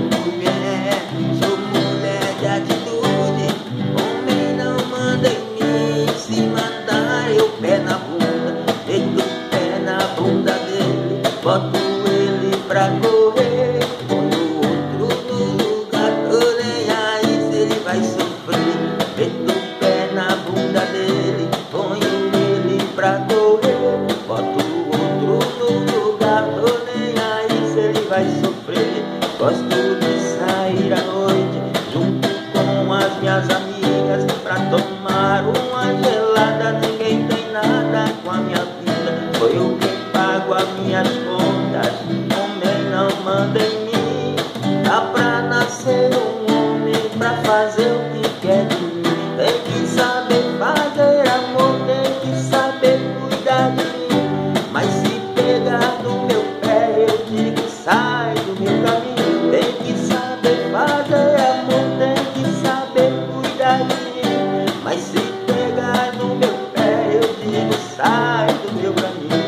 Sou mulher de atitude, homem não manda em mim. Se mandar eu pé na bunda, meto o pé na bunda dele, boto ele pra correr, ponho outro no lugar, tô nem aí se ele vai sofrer. Meto o pé na bunda dele, ponho ele pra correr, boto outro no lugar, tô nem aí se ele vai sofrer. Gosto de sair à noite junto com as minhas amigas pra tomar uma gelada. Ninguém tem nada com a minha vida, sou eu quem pago as minhas contas. Homem não manda em mim, dá pra nascer um homem pra fazer o que quer de mim. Tem que saber fazer amor, tem que saber cuidar de mim. Mas se pegar no meu pé eu digo sai do meu caminho. Tem que saber fazer amor, tem que saber cuidar de mim. Mas se pegar no meu pé eu digo sai do meu caminho.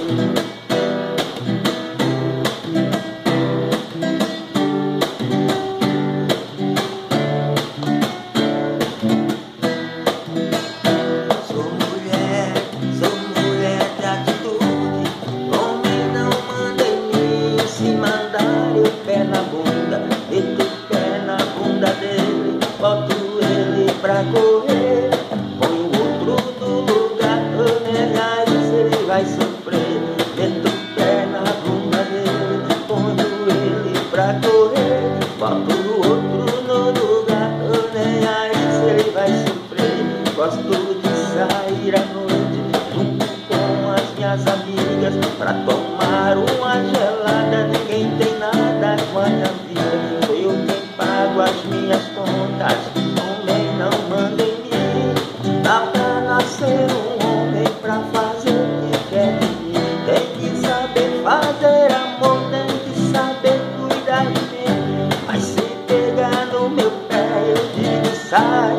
Sou mulher de atitude, homem não manda em mim. Se mandar eu pé na bunda, meto o pé na bunda dele, boto ele pra correr, põe o outro no lugar, tô nem aí se ele vai sofrer. Meto o pé na bunda dele, ponho ele pra correr, boto o outro no lugar, tô nem aí se ele vai sofrer. Gosto de sair à noite junto com as minhas amigas pra tomar uma gelada. Ninguém tem nada com a minha vida, sou eu quem pago as minhas contas. Homem não manda em mim, dá pra nascer um homem pra fazer o que quer de mim. Tem que saber fazer amor, tem que saber cuidar de mim. Mas se pegar no meu pé eu digo sai